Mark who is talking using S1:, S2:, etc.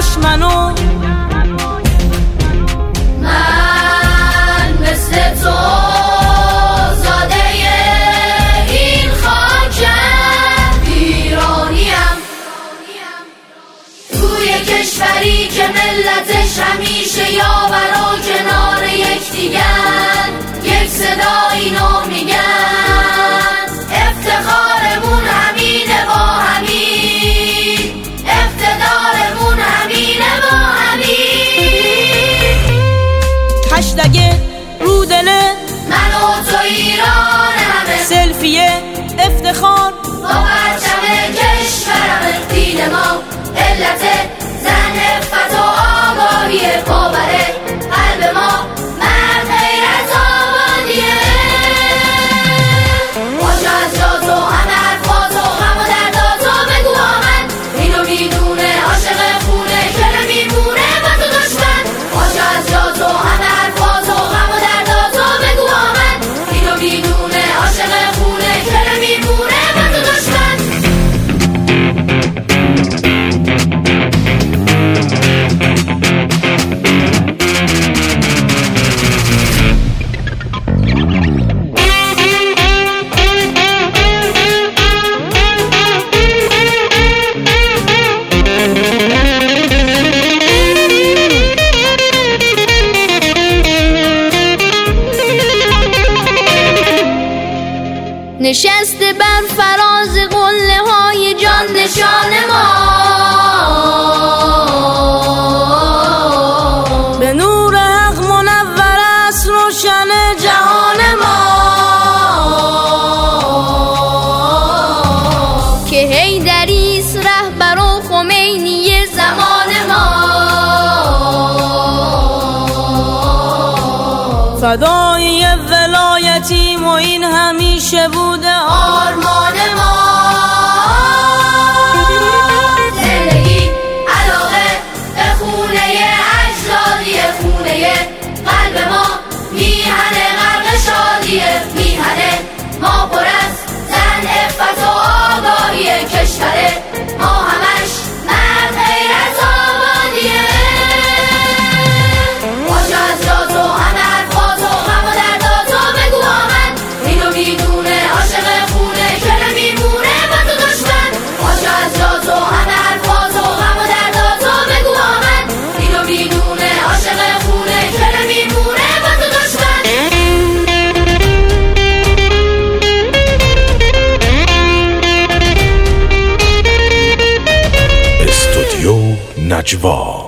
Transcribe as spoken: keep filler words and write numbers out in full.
S1: دشمنو.
S2: من مثل تو زاده این خاکم، ایرانیم، توی کشوری که ملتش همیشه یاور و کنار یکدیگر، یک صدا اینو میگن افتخارمون همینه با همین، اقتدارمون همینه با همین.
S1: هشتگ رو دل
S2: من و تو ایران همه،
S1: سلفی افتخار
S2: با پرچم کشورمه. دین ما علت زن عفت و آگاهی، باور قلب ما مرد غیرت آبادیه. باشه از جا تو همه حرفا تو، غم و دردا تو بگو با من، اینو میدونه عاشق خونه که نمیمونه با تو دشمن. باشه از جا تو همه حرفا تو، غم و دردا تو بگو با من، اینو میدونه عاشق خونه که نمیمونه با تو دشمن.
S3: نشسته بر فراز قله های جان نشان ما،
S1: به نور حق منور است روشن جهان ما.
S3: که حیدریست رهبر و خمینی زمان ما.
S1: فدای ولایتیم و این همیشه بوده
S2: آرمان ما. زندگی علاقه به خونه اجدادی، خونه قلب ما میهنه غرق شادیه. میهنه ما پر از زن عفت و آگاهی، کشور ما همش مرد غیرت آبادیه. باشه از جا تو همه حرفا تو، غم و دردا تو بگو با من، اینو میدونه عاشق خونه که نمیمونه با تو دشمن. باشه از جا تو همه حرفا تو، غم و دردا تو بگو با من، اینو میدونه عاشق خونه که نمیمونه با تو دشمن.
S4: استودیو نجوا.